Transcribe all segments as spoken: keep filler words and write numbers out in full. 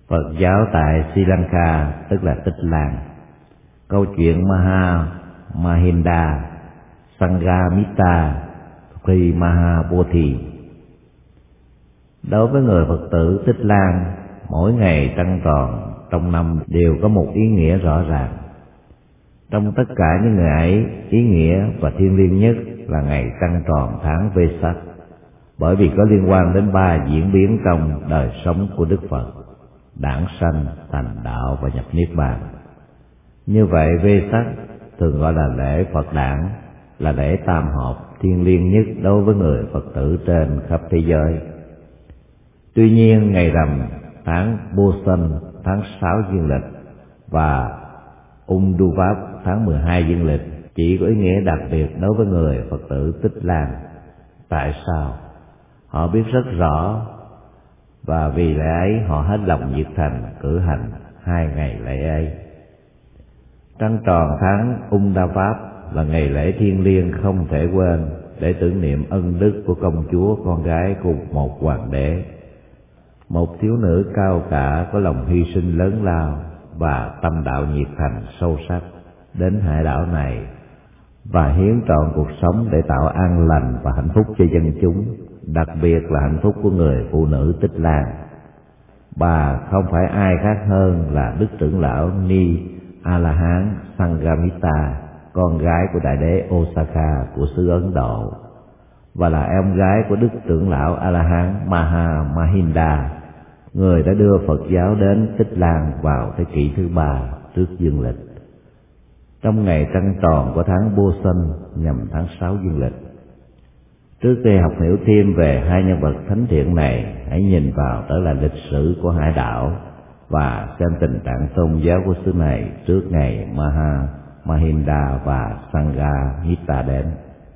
Phật giáo tại Sri Lanka, tức là Tích Lan. Câu chuyện Maha Mahinda Sanghamita Khi Mahabodhi. Đối với người Phật tử Tích Lan, mỗi ngày trăng tròn trong năm đều có một ý nghĩa rõ ràng. Trong tất cả những ngày ấy, ý nghĩa và thiêng liêng nhất là ngày trăng tròn tháng Vesak, bởi vì có liên quan đến ba diễn biến trong đời sống của Đức Phật: đản sanh, thành đạo và nhập niết bàn. Như vậy, Vesak thường gọi là lễ Phật đản, là lễ tam hợp thiêng liêng nhất đối với người Phật tử trên khắp thế giới. Tuy nhiên, ngày rằm tháng Bosan tháng sáu dương lịch và Umduvat tháng mười hai dương lịch chỉ có ý nghĩa đặc biệt đối với người Phật tử Tích Lan. Tại sao? Họ biết rất rõ, và vì lễ ấy họ hết lòng nhiệt thành cử hành hai ngày lễ ấy. Trăng tròn tháng Umduvat là ngày lễ thiêng liêng không thể quên để tưởng niệm ân đức của công chúa, con gái của một hoàng đế, một thiếu nữ cao cả có lòng hy sinh lớn lao và tâm đạo nhiệt thành sâu sắc, đến hải đảo này và hiến trọn cuộc sống để tạo an lành và hạnh phúc cho dân chúng, đặc biệt là hạnh phúc của người phụ nữ Tích Lan. Bà không phải ai khác hơn là Đức trưởng lão Ni A-la-hán Sanghamita, con gái của đại đế Osaka của xứ Ấn Độ, và là em gái của Đức trưởng lão A-la-hán Maha Mahinda, người đã đưa Phật giáo đến Tích Lan vào thế kỷ thứ ba trước dương lịch, trong ngày trăng tròn của tháng Bosan nhằm tháng sáu dương lịch. Trước khi học hiểu thêm về hai nhân vật thánh thiện này, hãy nhìn vào trở lại lịch sử của hải đảo và xem tình trạng tôn giáo của xứ này trước ngày Maha Mahinda và Sanghamita đến.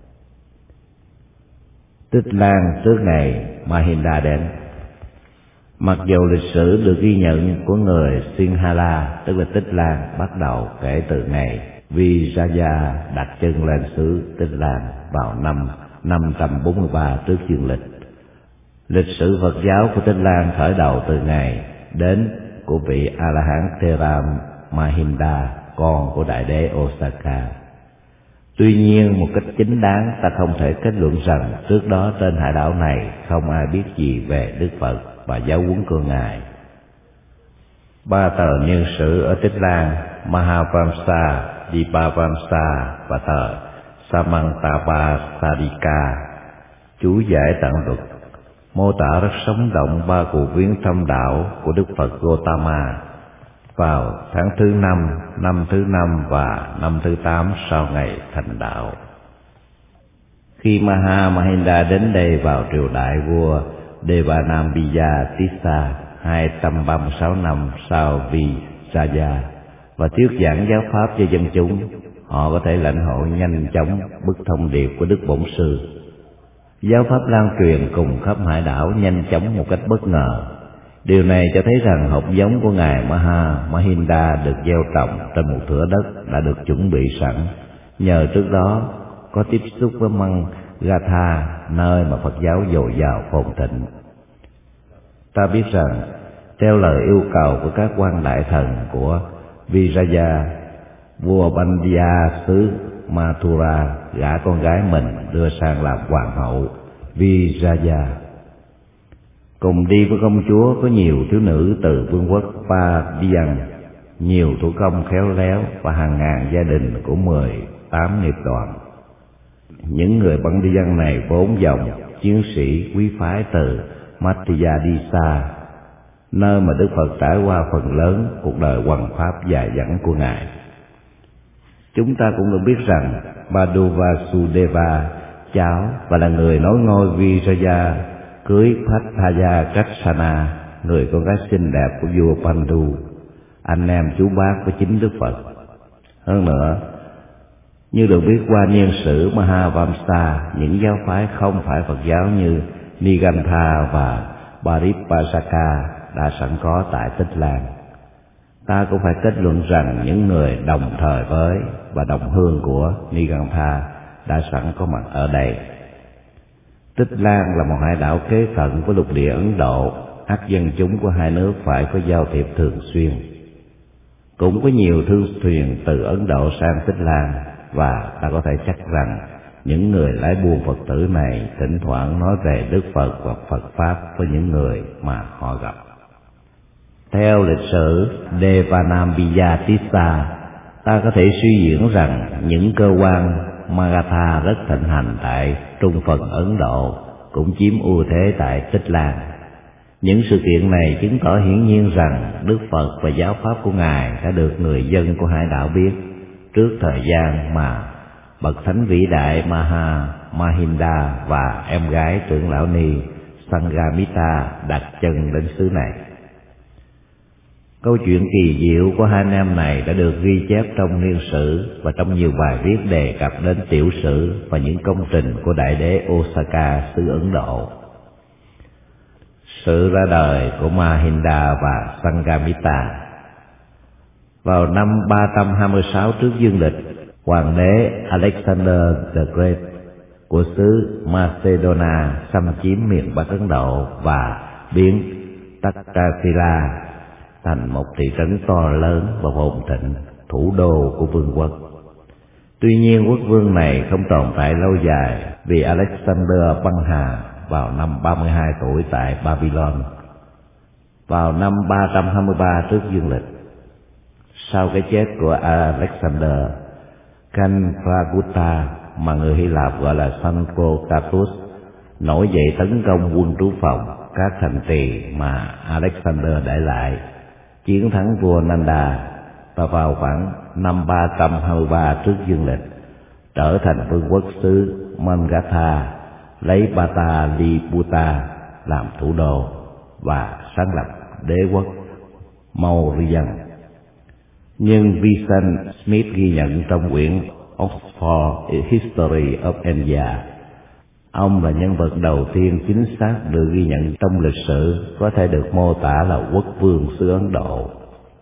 Tích Lan trước ngày Mahinda đến. Mặc dù lịch sử được ghi nhận của người Sinhala, tức là Tích Lan, bắt đầu kể từ ngày Vijaya đặt chân lên xứ Tích Lan vào năm năm trăm bốn mươi ba trước dương lịch. Lịch sử Phật giáo của Tích Lan khởi đầu từ ngày đến của vị A-la-hán Theram Mahinda, con của đại đế Osaka. Tuy nhiên, một cách chính đáng, ta không thể kết luận rằng trước đó trên hải đảo này không ai biết gì về Đức Phật và giáo huấn của Ngài. Ba tờ niên sử ở Tích Lan, Mahavamsa, Dipavamsa và tờ Samantapasarika, chú giải tạng luật, mô tả rất sống động ba cuộc viếng thăm đảo của Đức Phật Gautama vào tháng thứ năm, năm thứ năm và năm thứ tám sau ngày thành đạo. Khi Maha Mahinda đến đây vào triều đại vua Devanampiya Tissa hai trăm ba mươi sáu năm sau Vijaya và thuyết giảng giáo pháp cho dân chúng, họ có thể lãnh hội nhanh chóng bức thông điệp của Đức Bổn Sư. Giáo pháp lan truyền cùng khắp hải đảo nhanh chóng một cách bất ngờ. Điều này cho thấy rằng hạt giống của ngài Maha Mahinda được gieo trồng trên một thửa đất đã được chuẩn bị sẵn, nhờ trước đó có tiếp xúc với Măng Gatha, nơi mà Phật giáo dồi dào phồn thịnh. Ta biết rằng theo lời yêu cầu của các quan đại thần của Vijaya, vua Pandya xứ Mathura gả con gái mình đưa sang làm hoàng hậu Vijaya. Cùng đi với công chúa có nhiều thiếu nữ từ vương quốc Padian, nhiều thủ công khéo léo và hàng ngàn gia đình của mười tám nghiệp đoàn. Những người Padian này vốn dòng chiến sĩ quý phái từ Madhya Disa, nơi mà Đức Phật trải qua phần lớn cuộc đời hoằng pháp dài dẳng của Ngài. Chúng ta cũng được biết rằng Baduvasudeva, cháu và là người nối ngôi Vijaya, cưới Patthaya Kassana, người con gái xinh đẹp của vua Pandu, anh em chú bác của chính Đức Phật. Hơn nữa, như được biết qua niên sử Mahavamsa, những giáo phái không phải Phật giáo như Nigantha và Paripasaka đã sẵn có tại Tích Lan. Ta cũng phải kết luận rằng những người đồng thời với và đồng hương của Nigantha đã sẵn có mặt ở đây. Tích Lan là một hải đảo kế cận với lục địa Ấn Độ, ắt dân chúng của hai nước phải có giao thiệp thường xuyên. Cũng có nhiều thương thuyền từ Ấn Độ sang Tích Lan, và ta có thể chắc rằng những người lái buôn Phật tử này thỉnh thoảng nói về Đức Phật và Phật Pháp với những người mà họ gặp. Theo lịch sử Devanambiyatissa, ta có thể suy diễn rằng những cơ quan Magadha rất thịnh hành tại trung phần Ấn Độ cũng chiếm ưu thế tại Tích Lan. Những sự kiện này chứng tỏ hiển nhiên rằng Đức Phật và giáo pháp của Ngài đã được người dân của hải đảo biết trước thời gian mà bậc thánh vĩ đại Maha Mahinda và em gái trưởng lão ni Sanghamita đặt chân đến xứ này. Câu chuyện kỳ diệu của hai anh em này đã được ghi chép trong niên sử và trong nhiều bài viết đề cập đến tiểu sử và những công trình của đại đế Osaka xứ Ấn Độ. Sự ra đời của Mahinda và Sanghamita. Vào năm ba trăm hai mươi sáu trước dương lịch, hoàng đế Alexander the Great của xứ Macedonia xâm chiếm miền Bắc Ấn Độ và biến Takasila thành một thị trấn to lớn và phồn thịnh, thủ đô của vương quốc. Tuy nhiên quốc vương này không tồn tại lâu dài vì Alexander băng hà vào năm ba mươi hai tuổi tại Babylon vào năm ba trăm hai mươi ba trước dương lịch. Sau cái chết của Alexander, Kanpragutta mà người Hy Lạp gọi là Sankokatus nổi dậy tấn công quân trú phòng các thành trì mà Alexander để lại, chiến thắng vua Nanda, và vào khoảng năm ba trăm hai mươi ba trước dương lịch trở thành vương quốc xứ Magadha, lấy Pataliputra làm thủ đô và sáng lập đế quốc Mauryan. Nhưng Vincent Smith ghi nhận trong quyển Oxford History of India, ông là nhân vật đầu tiên chính xác được ghi nhận trong lịch sử có thể được mô tả là quốc vương xứ Ấn Độ.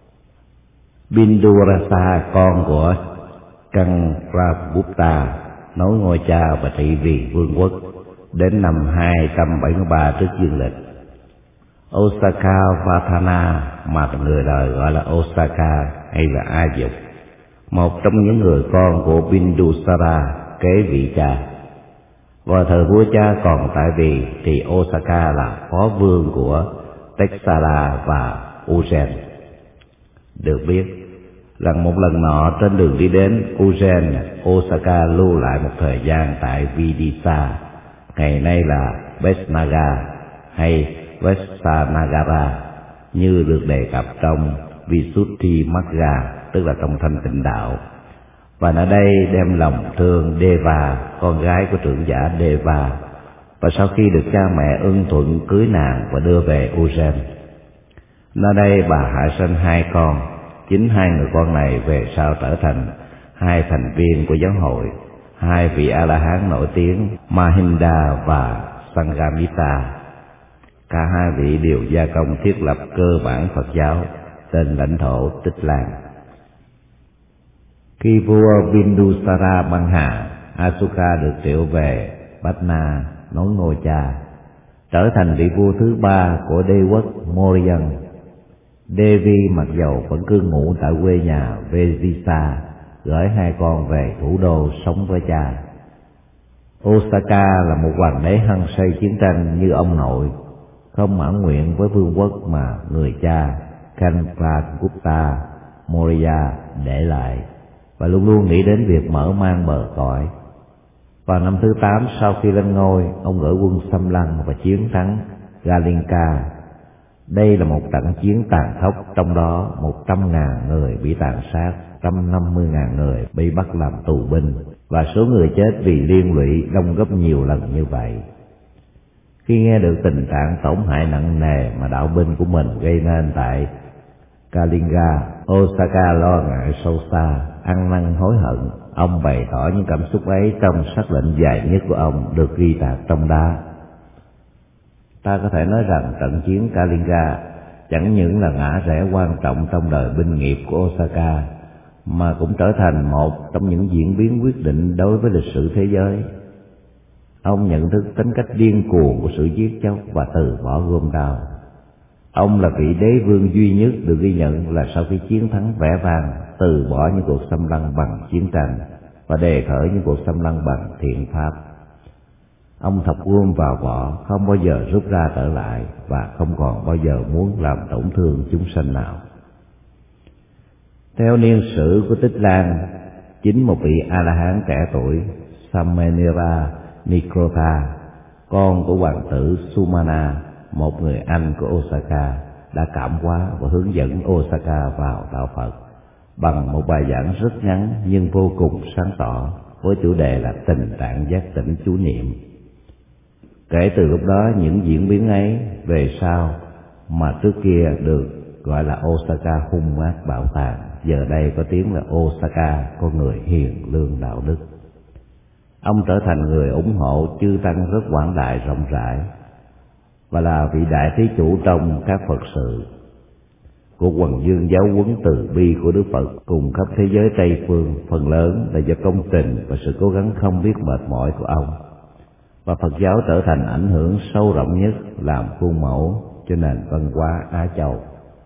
Bindurasa, con của Kanpragutta, nối ngôi cha và trị vì vương quốc đến năm hai trăm bảy mươi ba trước dương lịch. Osaka Vatthana, mà người đời gọi là Osaka hay là A Dục, một trong những người con của Bindusara kế vị cha. Vào thời vua cha còn tại vị thì Osaka là phó vương của Texala và Ujjain. Được biết rằng một lần nọ trên đường đi đến Ujjain, Osaka lưu lại một thời gian tại Vidisha, ngày nay là Vesnaga hay Vesanagara, như được đề cập trong Visuddhimagga, tức là trong Thanh Tịnh Đạo. Và ở đây đem lòng thương Deva, con gái của trưởng giả Deva, và sau khi được cha mẹ ưng thuận cưới nàng và đưa về Ujjain. Nơi đây bà hạ sinh hai con. Chính hai người con này về sau trở thành hai thành viên của giáo hội, hai vị A-la-hán nổi tiếng Mahinda và Sanghamita. Cả hai vị đều gia công thiết lập cơ bản Phật giáo trên lãnh thổ Tích Lan. Khi vua Bindusara băng hà, Asoka được triệu về Patna nối ngôi cha, trở thành vị vua thứ ba của đế quốc Mauryan. Devi mặc dầu vẫn cư ngụ tại quê nhà Vedisa, gửi hai con về thủ đô sống với cha. Osaka là một hoàng đế hăng say chiến tranh như ông nội, không mãn nguyện với vương quốc mà người cha Kanpragutta Maurya để lại, và luôn luôn nghĩ đến việc mở mang bờ cõi. Vào năm thứ tám sau khi lên ngôi, ông gửi quân xâm lăng và chiến thắng Galinka. Đây là một trận chiến tàn khốc, trong đó một trăm ngàn người bị tàn sát, một trăm năm mươi ngàn người bị bắt làm tù binh, và số người chết vì liên lụy đông gấp nhiều lần như vậy. Khi nghe được tình trạng tổn hại nặng nề mà đạo binh của mình gây nên tại Kalinga, Osaka lo ngại sâu xa, ăn năn hối hận. Ông bày tỏ những cảm xúc ấy trong sắc lệnh dài nhất của ông được ghi tạc trong đá. Ta có thể nói rằng trận chiến Kalinga chẳng những là ngã rẽ quan trọng trong đời binh nghiệp của Osaka, mà cũng trở thành một trong những diễn biến quyết định đối với lịch sử thế giới. Ông nhận thức tính cách điên cuồng của sự giết chóc và từ bỏ gươm đao. Ông là vị đế vương duy nhất được ghi nhận là sau khi chiến thắng vẻ vang, từ bỏ những cuộc xâm lăng bằng chiến tranh và đề khởi những cuộc xâm lăng bằng thiện pháp. Ông thọc gươm vào vỏ, không bao giờ rút ra trở lại và không còn bao giờ muốn làm tổn thương chúng sanh nào. Theo niên sử của Tích Lan, chính một vị A-la-hán trẻ tuổi Samenera Nikrotha, con của hoàng tử Sumana, một người anh của Osaka, đã cảm hóa và hướng dẫn Osaka vào đạo Phật bằng một bài giảng rất ngắn nhưng vô cùng sáng tỏ, với chủ đề là tình trạng giác tỉnh chú niệm. Kể từ lúc đó, những diễn biến ấy về sau mà trước kia được gọi là Osaka hung ác bạo tàn, giờ đây có tiếng là Osaka con người hiền lương đạo đức. Ông trở thành người ủng hộ chư tăng rất quảng đại rộng rãi và là vị đại thí chủ trong các Phật sự. Cuộc hoằng dương giáo huấn từ bi của Đức Phật cùng khắp thế giới Tây phương phần lớn là do công trình và sự cố gắng không biết mệt mỏi của ông, và Phật giáo trở thành ảnh hưởng sâu rộng nhất làm khuôn mẫu cho nền văn hóa Á Châu.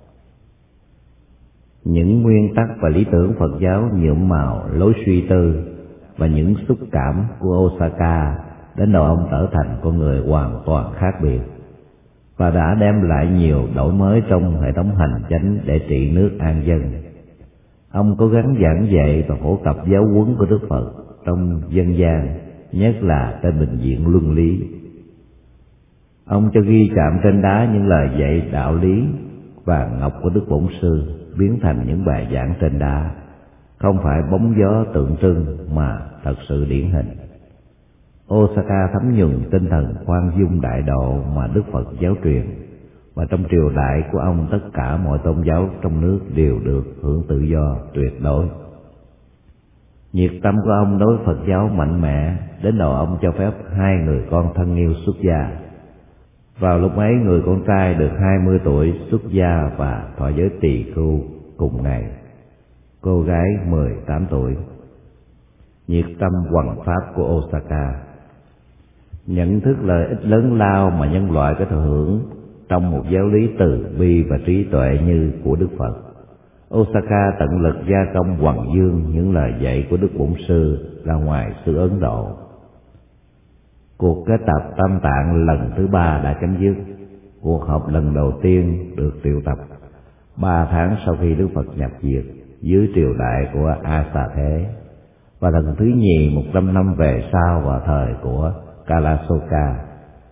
Những nguyên tắc và lý tưởng Phật giáo nhuộm màu lối suy tư và những xúc cảm của Osaka đến đầu ông trở thành con người hoàn toàn khác biệt và đã đem lại nhiều đổi mới trong hệ thống hành chánh để trị nước an dân. Ông cố gắng giảng dạy và phổ cập giáo huấn của Đức Phật trong dân gian, nhất là trên bình diện luân lý. Ông cho ghi chạm trên đá những lời dạy đạo lý vàng ngọc của Đức Bổn Sư, biến thành những bài giảng trên đá, không phải bóng gió tượng trưng mà thật sự điển hình. Osaka thấm nhuần tinh thần khoan dung đại độ mà Đức Phật giáo truyền, và trong triều đại của ông tất cả mọi tôn giáo trong nước đều được hưởng tự do tuyệt đối. Nhiệt tâm của ông đối với Phật giáo mạnh mẽ đến độ ông cho phép hai người con thân yêu xuất gia. Vào lúc ấy, người con trai được hai mươi tuổi xuất gia và thọ giới tỳ khưu cùng ngày, cô gái mười tám tuổi. Nhiệt tâm hoằng pháp của Osaka nhận thức lợi ích lớn lao mà nhân loại có thể hưởng trong một giáo lý từ bi và trí tuệ như của Đức Phật. Osaka tận lực gia công hoằng dương những lời dạy của Đức Bổn Sư ra ngoài xứ Ấn Độ. Cuộc kết tập Tam Tạng lần thứ ba đã chấm dứt. Cuộc họp lần đầu tiên được triệu tập ba tháng sau khi Đức Phật nhập diệt dưới triều đại của A Xà Thế, và lần thứ nhì một trăm năm về sau vào thời của Kalasoka.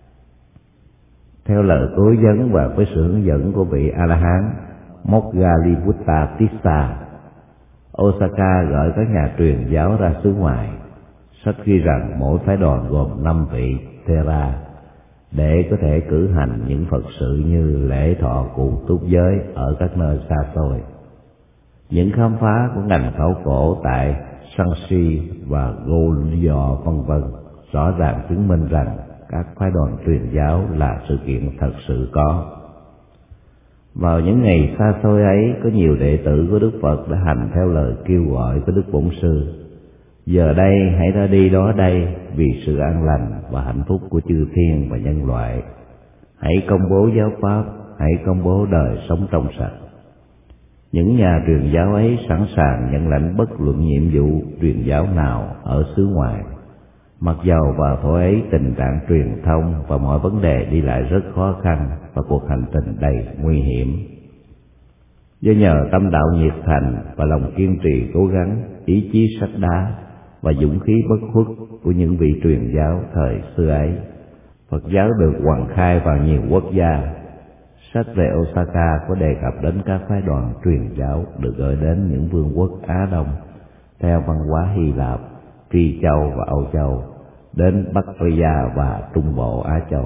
Theo lời cố vấn và với sự hướng dẫn của vị A-la-hán Moggalliputta Tissa, Osaka gọi các nhà truyền giáo ra xứ ngoài. Sách ghi rằng mỗi phái đoàn gồm năm vị Thera để có thể cử hành những Phật sự như lễ thọ cụ túc giới ở các nơi xa xôi. Những khám phá của ngành khảo cổ tại Shanxi và Goryeo vân vân rõ ràng chứng minh rằng các phái đoàn truyền giáo là sự kiện thật sự có. Vào những ngày xa xôi ấy, có nhiều đệ tử của Đức Phật đã hành theo lời kêu gọi của Đức Bổn Sư. Giờ đây hãy ra đi đó đây vì sự an lành và hạnh phúc của chư thiên và nhân loại. Hãy công bố giáo pháp, hãy công bố đời sống trong sạch. Những nhà truyền giáo ấy sẵn sàng nhận lãnh bất luận nhiệm vụ truyền giáo nào ở xứ ngoài, mặc dầu vào thuở ấy tình trạng truyền thông và mọi vấn đề đi lại rất khó khăn và cuộc hành trình đầy nguy hiểm. Do nhờ tâm đạo nhiệt thành và lòng kiên trì cố gắng, ý chí sắt đá và dũng khí bất khuất của những vị truyền giáo thời xưa ấy, Phật giáo được hoằng khai vào nhiều quốc gia. Sách về Osaka có đề cập đến các phái đoàn truyền giáo được gửi đến những vương quốc Á Đông theo văn hóa Hy Lạp, Phi Châu và Âu Châu, đến Bắc Asia và Trung Bộ Á Châu.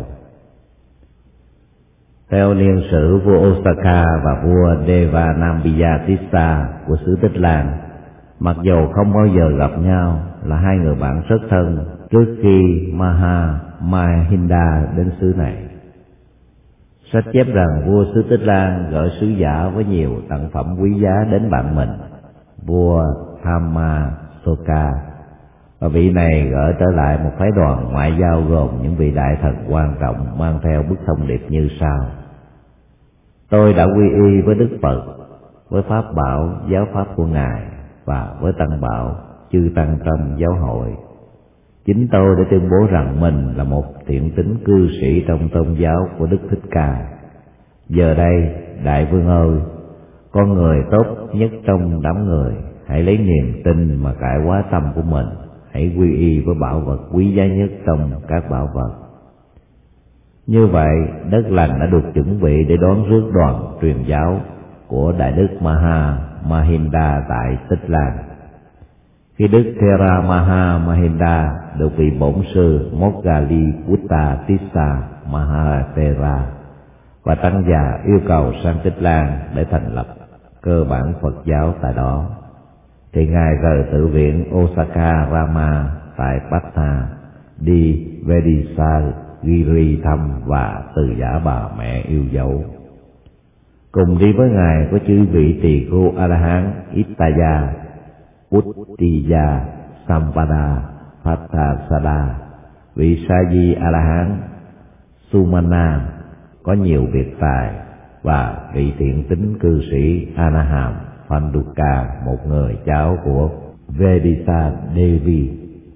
Theo niên sử, vua Osaka và vua Devanampiya Tissa của xứ Tích Lan, mặc dầu không bao giờ gặp nhau, là hai người bạn rất thân trước khi Maha Mahinda đến xứ này. Sách chép rằng vua xứ Tích Lan gửi sứ giả với nhiều tặng phẩm quý giá đến bạn mình, vua Thammasoka, và vị này gửi trở lại một phái đoàn ngoại giao gồm những vị đại thần quan trọng mang theo bức thông điệp như sau: Tôi đã quy y với Đức Phật, với Pháp bảo giáo pháp của Ngài và với Tăng bảo chư tăng trong giáo hội. Chính tôi đã tuyên bố rằng mình là một thiện tín cư sĩ trong tôn giáo của Đức Thích Ca. Giờ đây, Đại Vương ơi, con người tốt nhất trong đám người, hãy lấy niềm tin mà cải hóa tâm của mình, hãy quy y với bảo vật quý giá nhất trong các bảo vật. Như vậy, đất lành đã được chuẩn bị để đón rước đoàn truyền giáo của Đại Đức Maha Mahinda tại Tích Lan. Khi Đức Thera Maha Mahinda được vị bổn sư Moggalliputta Tissa Mahathera và tăng già yêu cầu sang Tích Lan để thành lập cơ bản Phật giáo tại đó, thì Ngài rời tự viện Osaka Rama tại Patna đi Vedisagiri thăm và từ giả bà mẹ yêu dấu. Cùng đi với Ngài có chư vị tỳ khưu A-la-hán Ittaya, Uttiya, Sampada, Pattasada, vị sa di A-la-hán Sumana có nhiều biệt tài, và vị thiện tín cư sĩ Anaham Panduka, một người cháu của Vedisa Devi.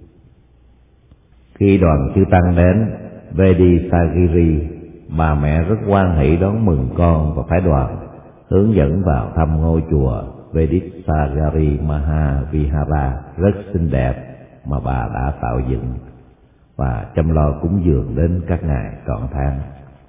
Khi đoàn chư tăng đến Vedisagiri, bà mẹ rất hoan hỷ đón mừng con và phái đoàn hướng dẫn vào thăm ngôi chùa Vedisagiri Mahavihara rất xinh đẹp mà bà đã tạo dựng, và chăm lo cúng dường đến các ngày trọn tháng.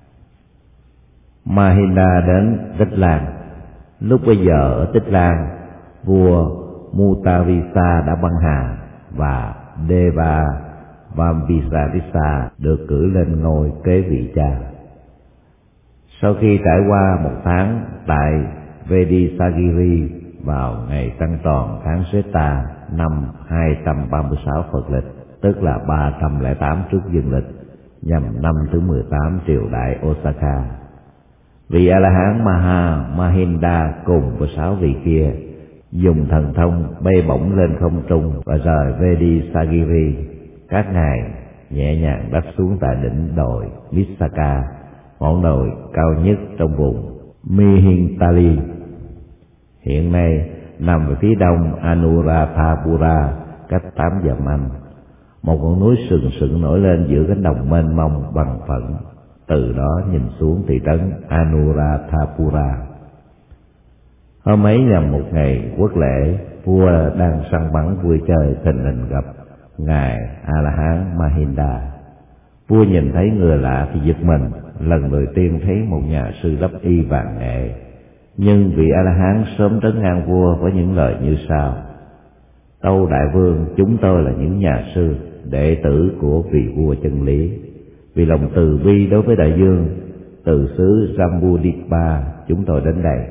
Mahinda đến Tích Lan. Lúc bấy giờ ở Tích Lan, vua Mutavisa đã băng hà và Deva Vamvisarisa được cử lên ngôi kế vị cha. Sau khi trải qua một tháng tại Vedisagiri, vào ngày trăng tròn tháng Seta năm hai trăm ba mươi sáu Phật lịch, tức là ba trăm lẻ tám trước dương lịch, nhằm năm thứ mười tám triều đại Osaka, vị A-la-hán Maha Mahinda cùng với sáu vị kia dùng thần thông bay bổng lên không trung và rời Vedisagiri. Các ngài nhẹ nhàng đáp xuống tại đỉnh đồi Visaka, ngọn đồi cao nhất trong vùng Mihintali, hiện nay nằm về phía đông Anuradhapura, cách tám dặm Anh. Một ngọn núi sừng sững nổi lên giữa cánh đồng mênh mông bằng phẳng. Từ đó nhìn xuống thị trấn Anuradhapura. Hôm ấy nhằm một ngày quốc lễ, vua đang săn bắn vui chơi thình lình gặp ngài A-la-hán Mahinda. Vua nhìn thấy người lạ thì giật mình, lần đầu tiên thấy một nhà sư lắp y vàng nghệ. Nhưng vị A-la-hán sớm trấn ngang vua với những lời như sau: Tâu đại vương, chúng tôi là những nhà sư, đệ tử của vị vua chân lý. Vì lòng từ bi đối với đại dương, từ xứ Jambudvipa chúng tôi đến đây.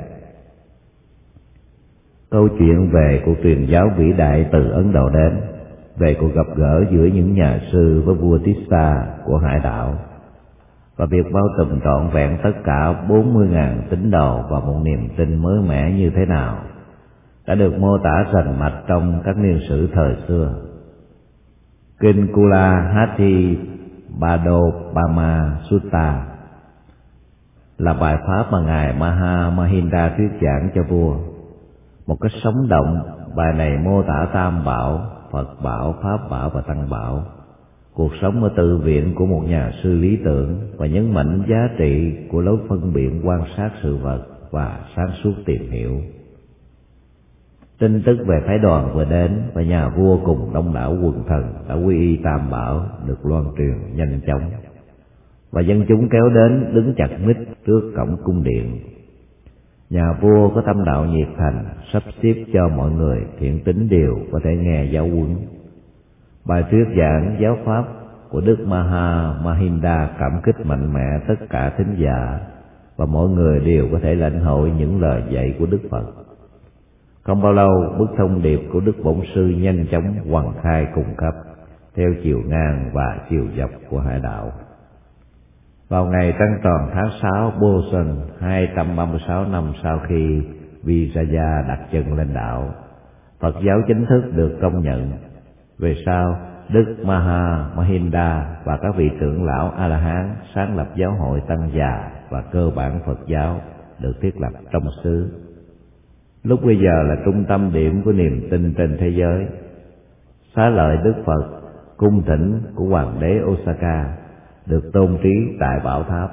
Câu chuyện về cuộc truyền giáo vĩ đại từ Ấn Độ đến, về cuộc gặp gỡ giữa những nhà sư với vua Tissa của hải đảo, và việc bao trùm trọn vẹn tất cả bốn mươi nghìn tín đồ và một niềm tin mới mẻ như thế nào, đã được mô tả rành mạch trong các niên sử thời xưa. Kinh Kula Hati Badopama Sutta là bài pháp mà ngài Maha Mahinda thuyết giảng cho vua. Một cách sống động, bài này mô tả Tam Bảo, Phật Bảo, Pháp Bảo và Tăng Bảo, cuộc sống ở tự viện của một nhà sư lý tưởng, và nhấn mạnh giá trị của lối phân biệt quan sát sự vật và sáng suốt tìm hiểu. Tin tức về phái đoàn vừa đến và nhà vua cùng đông đảo quần thần đã quy y Tam Bảo được loan truyền nhanh chóng, và dân chúng kéo đến đứng chặt mít trước cổng cung điện. Nhà vua có tâm đạo nhiệt thành, sắp xếp cho mọi người thiện tín đều có thể nghe giáo huấn. Bài thuyết giảng giáo pháp của Đức Maha Mahinda cảm kích mạnh mẽ tất cả thính giả, và mọi người đều có thể lãnh hội những lời dạy của Đức Phật. Không bao lâu, bức thông điệp của Đức Bổn Sư nhanh chóng hoằng khai cung cấp theo chiều ngang và chiều dọc của hải đảo. Vào ngày trăng tròn tháng sáu Boson, hai trăm ba mươi sáu năm sau khi Vijaya đặt chân lên đảo, Phật giáo chính thức được công nhận. Về sau, Đức Maha Mahinda và các vị trưởng lão A-la-hán sáng lập giáo hội Tăng già và cơ bản Phật giáo được thiết lập trong xứ. Lúc bây giờ là trung tâm điểm của niềm tin trên thế giới. Xá lợi Đức Phật, cung thỉnh của hoàng đế Osaka, được tôn trí tại bảo tháp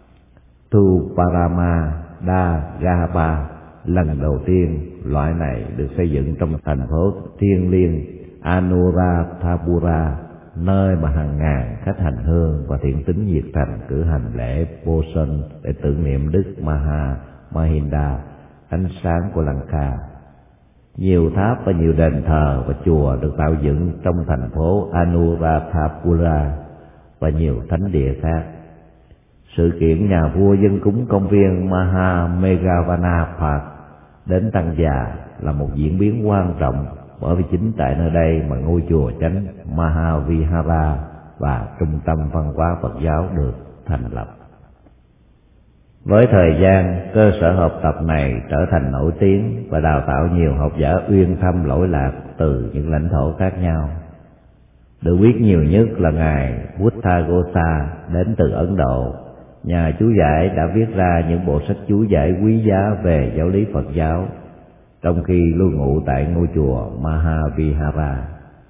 Thuparama Da Gahapa. Lần đầu tiên loại này được xây dựng trong thành phố thiêng liêng Anuradhapura, nơi mà hàng ngàn khách hành hương và thiện tín nhiệt thành cử hành lễ Poson để tưởng niệm Đức Maha Mahinda, ánh sáng của Lanka. Nhiều tháp và nhiều đền thờ và chùa được tạo dựng trong thành phố Anuradhapura và nhiều thánh địa khác. Sự kiện nhà vua dân cúng công viên Maha Meghavana Park đến tăng già là một diễn biến quan trọng, bởi vì chính tại nơi đây mà ngôi chùa chánh Mahavihara và trung tâm văn hóa Phật giáo được thành lập. Với thời gian, cơ sở học tập này trở thành nổi tiếng và đào tạo nhiều học giả uyên thâm lỗi lạc từ những lãnh thổ khác nhau. Được biết nhiều nhất là ngài Buddhaghosa đến từ Ấn Độ. Nhà chú giải đã viết ra những bộ sách chú giải quý giá về giáo lý Phật giáo, trong khi lưu ngụ tại ngôi chùa Mahavihara.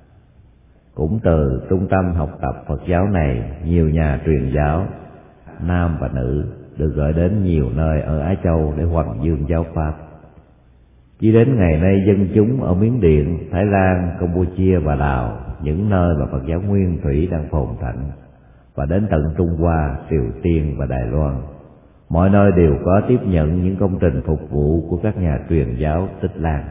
Cũng từ trung tâm học tập Phật giáo này, nhiều nhà truyền giáo, nam và nữ, được gửi đến nhiều nơi ở Á Châu để hoằng dương giáo Pháp. Chỉ đến ngày nay, dân chúng ở Miến Điện, Thái Lan, Campuchia và Lào, những nơi mà Phật giáo nguyên thủy đang phồn thịnh, và đến tận Trung Hoa, Triều Tiên và Đài Loan, mọi nơi đều có tiếp nhận những công trình phục vụ của các nhà truyền giáo Tích Lan.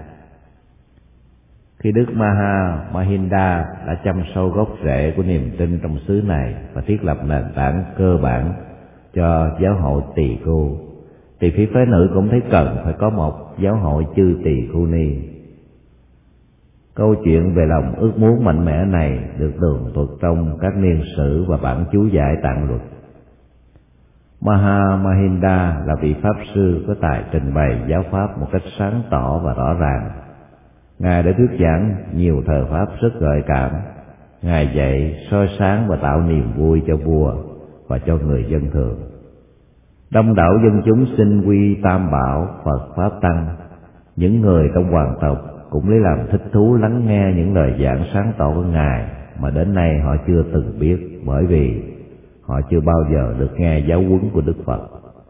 Khi Đức Maha Mahinda đã chăm sâu gốc rễ của niềm tin trong xứ này và thiết lập nền tảng cơ bản cho giáo hội Tỳ Khưu, thì phía phái nữ cũng thấy cần phải có một giáo hội chư Tỳ Khưu Ni. Câu chuyện về lòng ước muốn mạnh mẽ này được tường thuật trong các niên sử và bản chú giải tạng luật. Maha Mahinda là vị pháp sư có tài trình bày giáo pháp một cách sáng tỏ và rõ ràng. Ngài đã thuyết giảng nhiều thờ pháp rất gợi cảm. Ngài dạy soi sáng và tạo niềm vui cho vua và cho người dân thường. Đông đảo dân chúng xin quy Tam Bảo, Phật, Pháp, Tăng. Những người trong hoàng tộc cũng lấy làm thích thú lắng nghe những lời giảng sáng tỏ của Ngài mà đến nay họ chưa từng biết, bởi vì họ chưa bao giờ được nghe giáo huấn của Đức Phật.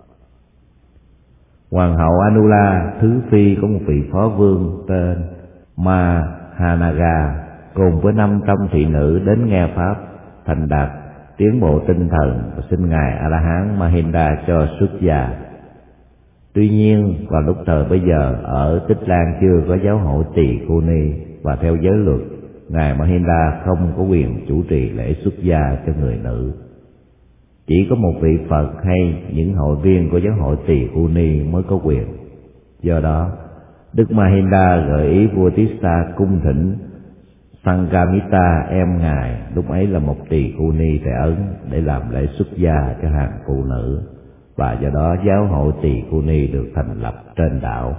Hoàng hậu Anula, thứ phi của một vị phó vương tên Mahanaga, cùng với năm trăm thị nữ đến nghe pháp, thành đạt tiến bộ tinh thần và xin ngài A La Hán Mahinda cho xuất gia. Tuy nhiên, vào lúc thời bấy giờ ở Tích Lan chưa có giáo hội Tỳ Khưu Ni, và theo giới luật, ngài Mahinda không có quyền chủ trì lễ xuất gia cho người nữ. Chỉ có một vị Phật hay những hội viên của giáo hội Tỳ Khưu Ni mới có quyền. Do đó, Đức Mahinda gợi ý vua Tissa cung thỉnh Sanghamita, em ngài lúc ấy là một Tỳ Khưu Ni tại Ấn, để làm lễ xuất gia cho hàng phụ nữ, và do đó giáo hội Tỳ Khưu Ni được thành lập trên đảo.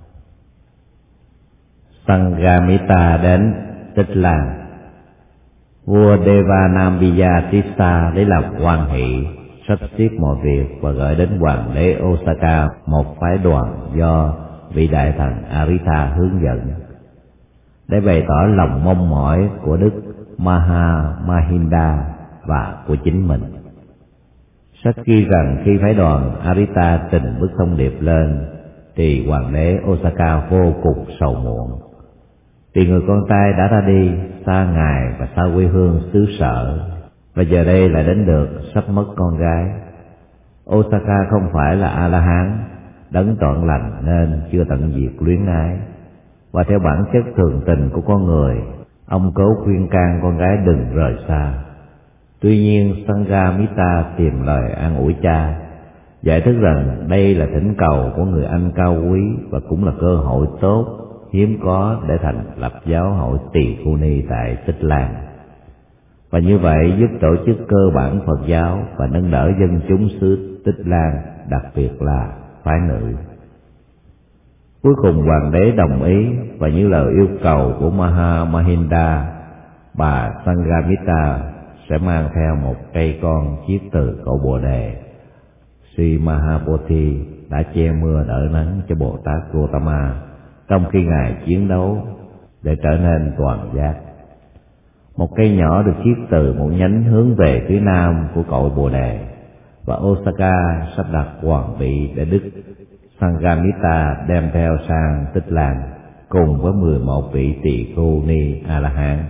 Sanghamita đến Tích Lan. Vua Devanambiya Tissa lấy làm hoan hỷ, sắp xếp mọi việc và gửi đến hoàng đế Osaka một phái đoàn do vị đại thần Aritha hướng dẫn, để bày tỏ lòng mong mỏi của Đức Maha Mahinda và của chính mình. Sách ghi rằng khi phái đoàn Aritha trình bức thông điệp lên, thì hoàng đế Osaka vô cùng sầu muộn, vì người con trai đã ra đi xa ngài và xa quê hương xứ sở, và giờ đây lại đến được sắp mất con gái. Osaka không phải là A La Hán đấng trọn lành nên chưa tận diệt luyến ái, và theo bản chất thường tình của con người, ông cố khuyên can con gái đừng rời xa. Tuy nhiên, Sanghamita tìm lời an ủi cha, giải thích rằng đây là thỉnh cầu của người anh cao quý và cũng là cơ hội tốt hiếm có để thành lập giáo hội Tỳ Khưu Ni tại Tích Lan, và như vậy giúp tổ chức cơ bản Phật giáo và nâng đỡ dân chúng xứ Tích Lan, đặc biệt là phái nữ. Cuối cùng hoàng đế đồng ý, và như lời yêu cầu của Maha Mahinda, bà Sanghamita sẽ mang theo một cây con chiết từ cội Bồ Đề Sri Mahabodhi đã che mưa đỡ nắng cho Bồ Tát Gotama trong khi Ngài chiến đấu để trở nên toàn giác. Một cây nhỏ được chiết từ một nhánh hướng về phía nam của cội Bồ Đề, và Osaka sắp đặt hoàng vị để Đức Sanghamitta đem theo sang Tích Lan cùng với mười một vị tỳ khưu ni A La Hán.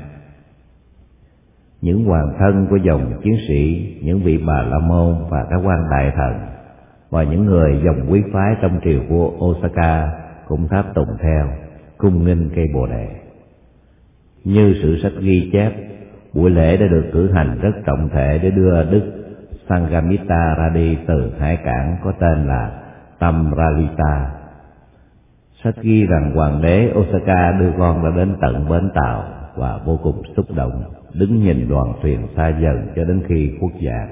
Những hoàng thân của dòng chiến sĩ, những vị Bà La Môn và các quan đại thần và những người dòng quý phái trong triều vua Osaka cũng tháp tùng theo, cung nghênh cây Bồ Đề. Như sự sách ghi chép, buổi lễ đã được cử hành rất trọng thể để đưa Đức Sanghamitta ra đi từ hải cảng có tên là Tamralita. Sách ghi rằng hoàng đế Osaka đưa con ra đến tận bến tàu và vô cùng xúc động, đứng nhìn đoàn thuyền xa dần cho đến khi khuất dạng.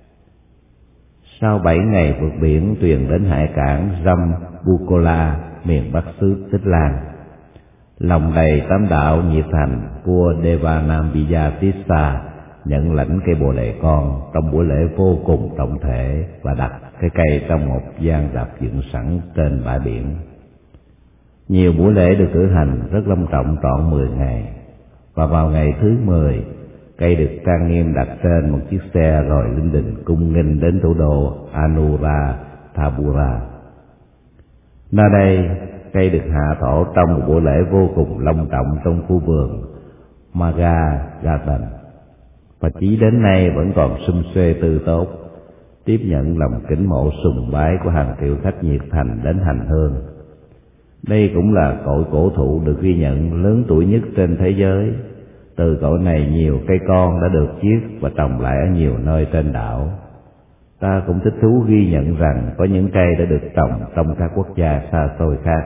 Sau bảy ngày vượt biển, thuyền đến hải cảng Jambukola, miền bắc xứ Tích Lan. Lòng đầy tám đạo nhiệt thành, vua Devanamvijayatissa nhận lãnh cây Bồ Đề con trong buổi lễ vô cùng trọng thể và đặt cái cây trong một gian đạp dựng sẵn trên bãi biển. Nhiều buổi lễ được cử hành rất long trọng trọn mười ngày, và vào ngày thứ mười, cây được trang nghiêm đặt trên một chiếc xe rồi linh đình cung nghênh đến thủ đô Anuradhapura. Nơi đây, cây được hạ thổ trong một buổi lễ vô cùng long trọng trong khu vườn Maga Garden, và chỉ đến nay vẫn còn sum suê tươi tốt, tiếp nhận lòng kính mộ sùng bái của hàng triệu khách nhiệt thành đến hành hương. Đây cũng là cội cổ thụ được ghi nhận lớn tuổi nhất trên thế giới. Từ cội này nhiều cây con đã được chiết và trồng lại ở nhiều nơi trên đảo. Ta cũng thích thú ghi nhận rằng có những cây đã được trồng trong các quốc gia xa xôi khác.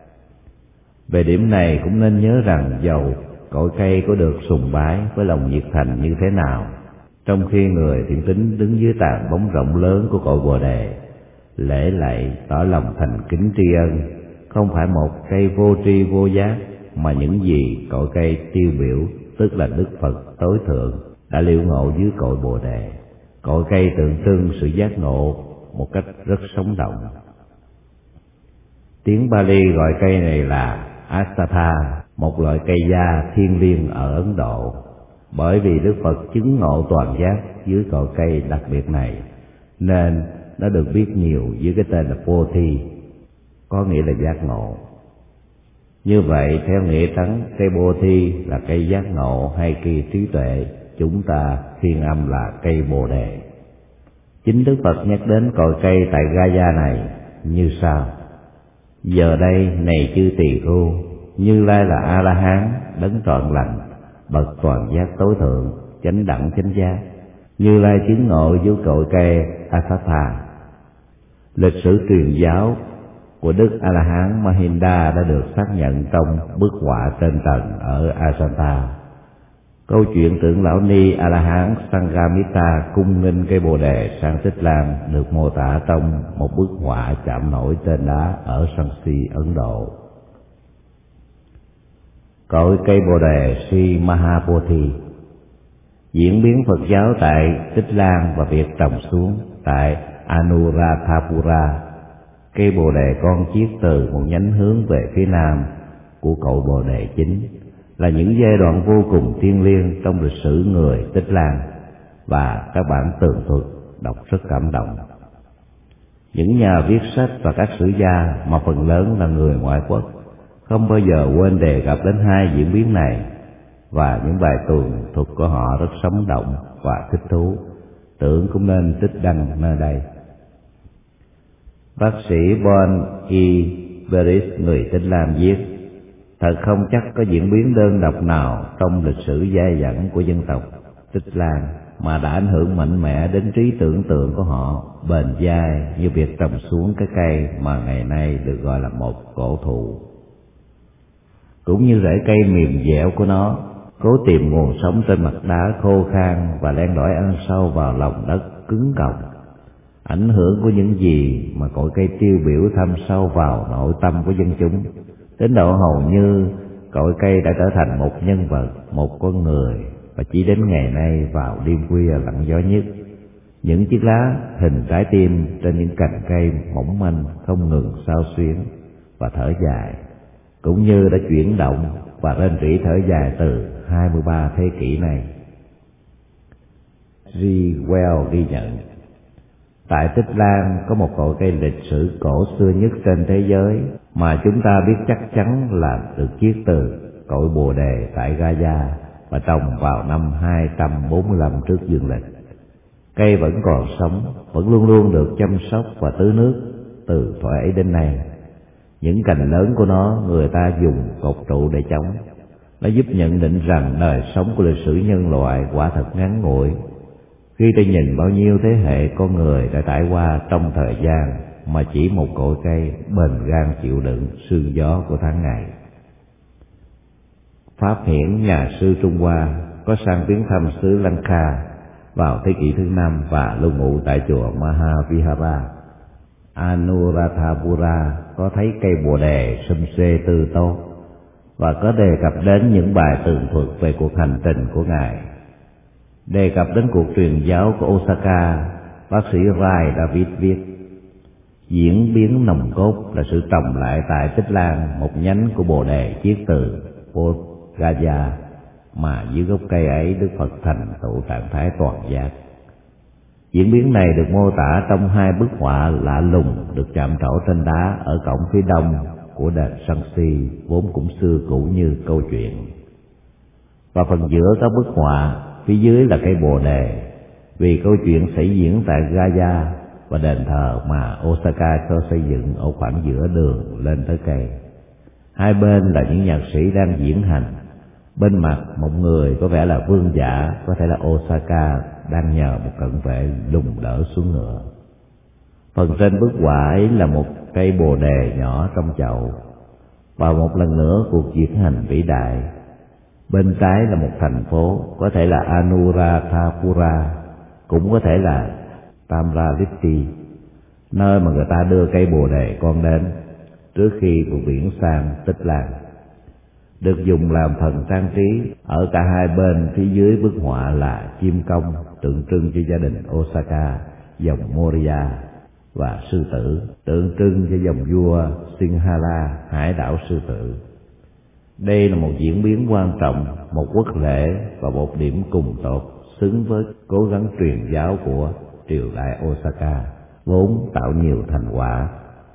Về điểm này cũng nên nhớ rằng dầu cội cây có được sùng bái với lòng nhiệt thành như thế nào, trong khi người thiện tín đứng dưới tàn bóng rộng lớn của cội Bồ Đề, lễ lạy tỏ lòng thành kính tri ân, không phải một cây vô tri vô giác, mà những gì cội cây tiêu biểu, tức là Đức Phật tối thượng đã liễu ngộ dưới cội Bồ Đề. Cội cây tượng trưng sự giác ngộ một cách rất sống động. Tiếng Bali gọi cây này là Asatha, một loại cây da thiêng liêng ở Ấn Độ, bởi vì Đức Phật chứng ngộ toàn giác dưới cội cây đặc biệt này, nên nó được biết nhiều dưới cái tên là Bodhi, có nghĩa là giác ngộ. Như vậy, theo nghĩa trắng, cây Bodhi là cây giác ngộ hay cây trí tuệ, chúng ta phiên âm là cây Bồ Đề. Chính Đức Phật nhắc đến cội cây tại Gaya này như sau: giờ đây này chư tỳ khưu, Như Lai là A La Hán, đấng trọn lành, bậc toàn giác tối thượng, chánh đẳng chánh giác. Như Lai chứng ngộ dưới cội cây Asatha. Lịch sử truyền giáo của Đức A La Hán Mahinda đã được xác nhận trong bức họa trên tầng ở Ajanta. Câu chuyện tượng lão ni A La Hán Sanghamitta cung nghênh cây Bồ Đề sang Tích Lan được mô tả trong một bức họa chạm nổi trên đá ở Sansi, Ấn Độ. Cội cây Bồ Đề Sri Mahabodhi. Diễn biến Phật giáo tại Tích Lan và việc trồng xuống tại Anuradhapura. Cây Bồ Đề con chiết từ một nhánh hướng về phía nam của cội Bồ Đề chính là những giai đoạn vô cùng thiêng liêng trong lịch sử người Tích Lan, và các bản tường thuật đọc rất cảm động. Những nhà viết sách và các sử gia, mà phần lớn là người ngoại quốc, không bao giờ quên đề cập đến hai diễn biến này, và những bài tường thuật của họ rất sống động và thích thú, tưởng cũng nên tích đăng nơi đây. Bác sĩ Bon E. Beris, người Tích Lan viết: thật không chắc có diễn biến đơn độc nào trong lịch sử dai dẳng của dân tộc Tích Lan mà đã ảnh hưởng mạnh mẽ đến trí tưởng tượng của họ, bền dai như việc trồng xuống cái cây mà ngày nay được gọi là một cổ thụ. Cũng như rễ cây mềm dẻo của nó, cố tìm nguồn sống trên mặt đá khô khan và len lỏi ăn sâu vào lòng đất cứng còng. Ảnh hưởng của những gì mà cội cây tiêu biểu thâm sâu vào nội tâm của dân chúng, đến độ hầu như cội cây đã trở thành một nhân vật, một con người, và chỉ đến ngày nay vào đêm khuya lặng gió nhất, Những chiếc lá hình trái tim trên những cành cây mỏng manh không ngừng xao xuyến và thở dài, cũng như đã chuyển động và rên rỉ thở dài từ hai mươi ba thế kỷ này. G. Well ghi nhận, tại Tích Lan có một cội cây lịch sử cổ xưa nhất trên thế giới mà chúng ta biết chắc chắn là được chiết từ cội Bồ Đề tại Gaza và trồng vào năm hai trăm bốn mươi lăm trước dương lịch. Cây vẫn còn sống, vẫn luôn luôn được chăm sóc và tưới nước từ thuở ấy đến nay. Những cành lớn của nó người ta dùng cột trụ để chống. Nó giúp nhận định rằng đời sống của lịch sử nhân loại quả thật ngắn ngủi, khi ta nhìn bao nhiêu thế hệ con người đã trải qua trong thời gian mà chỉ một cội cây bền gan chịu đựng sương gió của tháng ngày. Pháp Hiển, nhà sư Trung Hoa, có sang viếng thăm xứ Lanka vào thế kỷ thứ năm và lưu ngụ tại chùa Mahavihara. Anuradhapura có thấy cây bồ đề sum xuê tươi tốt và có đề cập đến những bài tường thuật về cuộc hành trình của ngài. Đề cập đến cuộc truyền giáo của Osaka, bác sĩ Rai David viết: diễn biến nòng cốt là sự trồng lại tại Tích Lan một nhánh của bồ đề chiết từ Bodhgaya, mà dưới gốc cây ấy Đức Phật thành tựu trạng thái toàn giác. Diễn biến này được mô tả trong hai bức họa lạ lùng được chạm trổ trên đá ở cổng phía đông của đền Shanxi, vốn cũng xưa cũ như câu chuyện. Và phần giữa các bức họa, phía dưới là cây bồ đề, vì câu chuyện xảy diễn tại Gaya và đền thờ mà Osaka cho xây dựng ở khoảng giữa đường lên tới cây. Hai bên là những nhạc sĩ đang diễn hành. Bên mặt một người có vẻ là vương giả, có thể là Osaka, đang nhờ một cận vệ lùng đỡ xuống ngựa. Phần trên bức họa ấy là một cây bồ đề nhỏ trong chậu. Và một lần nữa cuộc diễn hành vĩ đại. Bên trái là một thành phố, có thể là Anuradhapura, cũng có thể là Tamraviti, nơi mà người ta đưa cây bồ đề con đến trước khi vượt biển sang Tích Lan, được dùng làm phần trang trí. Ở cả hai bên phía dưới bức họa là chim công tượng trưng cho gia đình Osaka, dòng Moria, và sư tử tượng trưng cho dòng vua Sinhala, hải đảo sư tử. Đây là một diễn biến quan trọng, một quốc lễ và một điểm cùng tột xứng với cố gắng truyền giáo của triều đại Osaka, vốn tạo nhiều thành quả.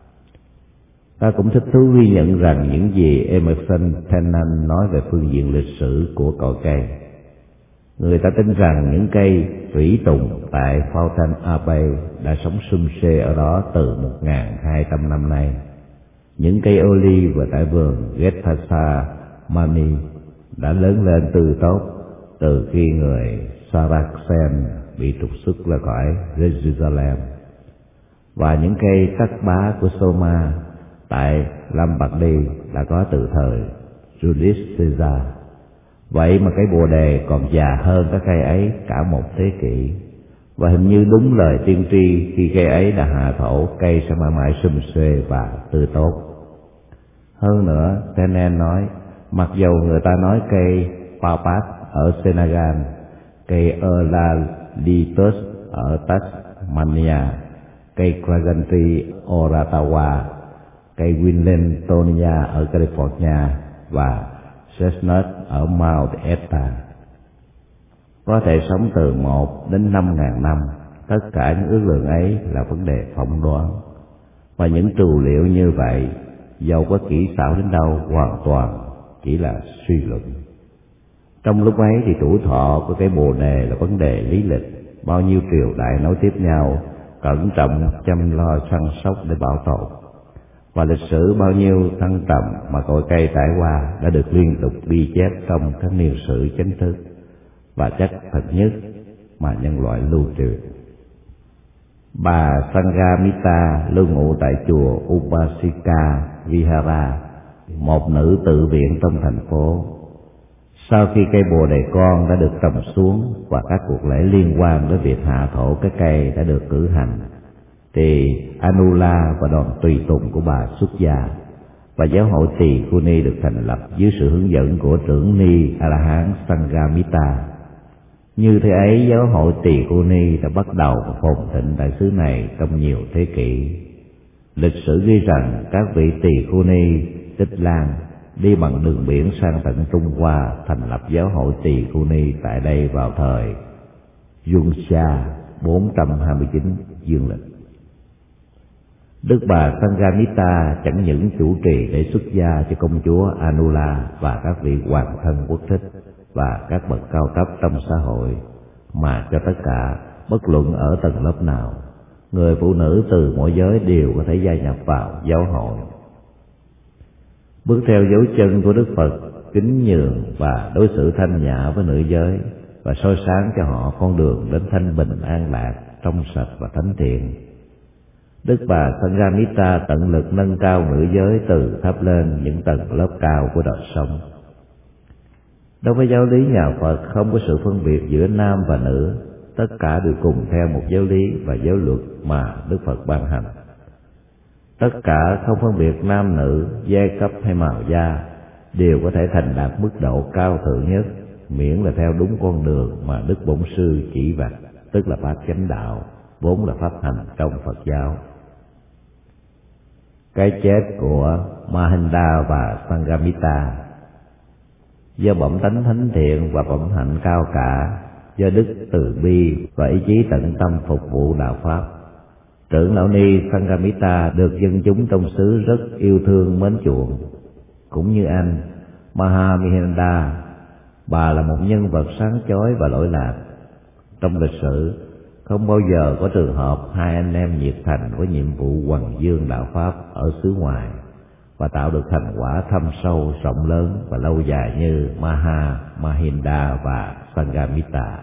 Ta cũng thích thú ghi nhận rằng những gì Emerson Tennant nói về phương diện lịch sử của cội cây. Người ta tin rằng những cây thủy tùng tại Fountain Abbey đã sống sum xuê ở đó từ một nghìn hai trăm năm nay. Những cây olive tại vườn Gethsemane đã lớn lên tươi tốt từ khi người Saracen bị trục xuất ra khỏi Jerusalem. Và những cây tắc bá của Soma tại Lombardy đã có từ thời Julius Caesar. Vậy mà cây bồ đề còn già hơn các cây ấy cả một thế kỷ. Và hình như đúng lời tiên tri khi cây ấy đã hạ thổ, cây sẽ mãi mãi sum xuê và tươi tốt. Hơn nữa, Tennant nói, mặc dầu người ta nói cây Papat ở Senegal, cây Eucalyptus ở Tasmania, cây Dragon Tree Oratawa, cây Willentonia ở California và Chestnut ở Mount Eta có thể sống từ một đến năm ngàn năm. Tất cả những ước lượng ấy là vấn đề phỏng đoán, và những trù liệu như vậy, dầu có kỹ xảo đến đâu, hoàn toàn chỉ là suy luận. Trong lúc ấy thì tuổi thọ của cái bồ đề là vấn đề lý lịch. Bao nhiêu triều đại nối tiếp nhau, cẩn trọng chăm lo săn sóc để bảo tồn. Và lịch sử bao nhiêu thăng trầm mà cội cây trải qua đã được liên tục ghi chép trong các niên sử chính thức và chắc thật nhất mà nhân loại lưu truyền. Bà Sanghamita lưu ngụ tại chùa Upasika Vihara, một nữ tự viện trong thành phố. Sau khi cây bồ đề con đã được trồng xuống và các cuộc lễ liên quan đến việc hạ thổ cái cây đã được cử hành, thì Anula và đoàn tùy tùng của bà xuất gia, và giáo hội Tỳ Khu Ni được thành lập dưới sự hướng dẫn của trưởng ni A La Hán Sanghamita. Như thế ấy, giáo hội Tỳ Khưu Ni đã bắt đầu phồn thịnh tại xứ này trong nhiều thế kỷ. Lịch sử ghi rằng các vị Tỳ Khưu Ni Tích Lan đi bằng đường biển sang tận Trung Hoa, thành lập giáo hội Tỳ Khưu Ni tại đây vào thời Yunsha bốn trăm hai mươi chín dương lịch. Đức bà Sanghamitra chẳng những chủ trì để xuất gia cho công chúa Anula và các vị hoàng thân quốc thích và các bậc cao cấp trong xã hội, mà cho tất cả, bất luận ở tầng lớp nào, người phụ nữ từ mọi giới đều có thể gia nhập vào giáo hội. Bước theo dấu chân của Đức Phật, kính nhường và đối xử thanh nhã với nữ giới, và soi sáng cho họ con đường đến thanh bình an lạc, trong sạch và thánh thiện. Đức bà Sanghamitra tận lực nâng cao nữ giới từ thấp lên những tầng lớp cao của đời sống. Đối với giáo lý nhà Phật không có sự phân biệt giữa nam và nữ, tất cả đều cùng theo một giáo lý và giáo luật mà Đức Phật ban hành. Tất cả không phân biệt nam nữ, giai cấp hay màu da, đều có thể thành đạt mức độ cao thượng nhất, miễn là theo đúng con đường mà Đức Bổn Sư chỉ vạch, tức là pháp chánh đạo, vốn là pháp hành trong Phật giáo. Cái chết của Mahinda và Sanghamitra do bẩm tánh thánh thiện và bẩm hạnh cao cả, do đức từ bi và ý chí tận tâm phục vụ đạo pháp, trưởng lão ni Sanghamitra được dân chúng trong xứ rất yêu thương mến chuộng. Cũng như anh Mahamihinda, bà là một nhân vật sáng chói và lỗi lạc. Trong lịch sử không bao giờ có trường hợp hai anh em nhiệt thành với nhiệm vụ hoằng dương đạo pháp ở xứ ngoài và tạo được thành quả thâm sâu, rộng lớn và lâu dài như Maha, Mahinda và Sanghamitra.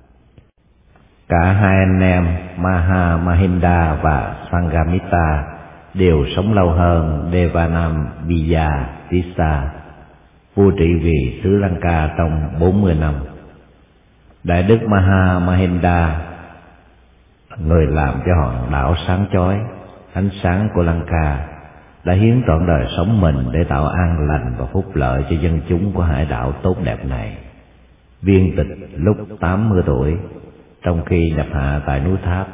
Cả hai anh em Maha, Mahinda và Sanghamitra đều sống lâu hơn Devanam Biya Tissa, vua trị vì xứ Lanka trong bốn mươi năm. Đại đức Maha Mahinda, người làm cho hòn đảo sáng chói, ánh sáng của Lanka, đã hiến trọn đời sống mình để tạo an lành và phúc lợi cho dân chúng của hải đảo tốt đẹp này. Viên tịch lúc tám mươi tuổi, trong khi nhập hạ tại núi Tháp.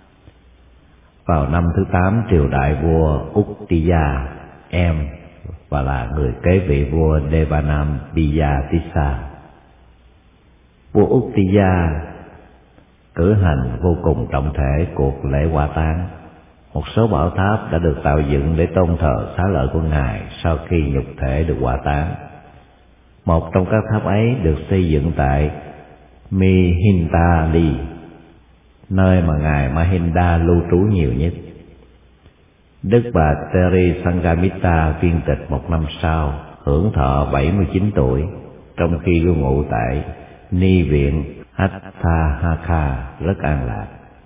Vào năm thứ tám triều đại vua Uttiya em và là người kế vị vua Devanam Biya Tissa. Vua Uttiya cử hành vô cùng trọng thể cuộc lễ hỏa táng. Một số bảo tháp đã được tạo dựng để tôn thờ xá lợi của ngài sau khi nhục thể được hỏa táng. Một trong các tháp ấy được xây dựng tại Mihintali, nơi mà ngài Mahinda lưu trú nhiều nhất. Đức bà Teri Sanghamitra viên tịch một năm sau, hưởng thọ bảy mươi chín tuổi, trong khi lưu ngụ tại ni viện Hatthahakha rất an lạc.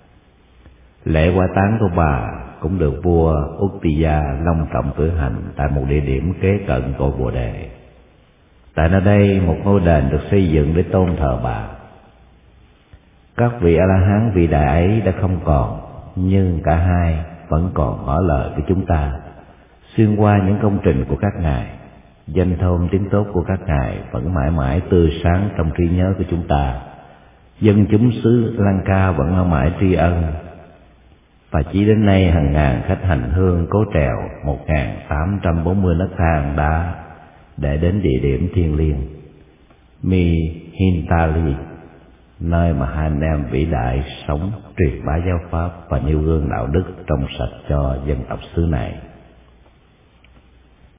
Lễ hỏa táng của bà cũng được vua Uttiya long trọng cử hành tại một địa điểm kế cận cội Bồ Đề. Tại nơi đây một ngôi đền được xây dựng để tôn thờ bà. Các vị A-la-hán vĩ đại ấy đã không còn, nhưng cả hai vẫn còn ngỏ lời với chúng ta. Xuyên qua những công trình của các ngài, danh thơm tiếng tốt của các ngài vẫn mãi mãi tươi sáng trong trí nhớ của chúng ta. Dân chúng xứ Lanka vẫn mãi mãi tri ân, và chỉ đến nay hàng ngàn khách hành hương cố trèo một nghìn tám trăm bốn mươi nấc thang đá để đến địa điểm thiêng liêng Mihintali, nơi mà hai anh em vĩ đại sống truyền bá giáo pháp và nêu gương đạo đức trong sạch cho dân tộc xứ này.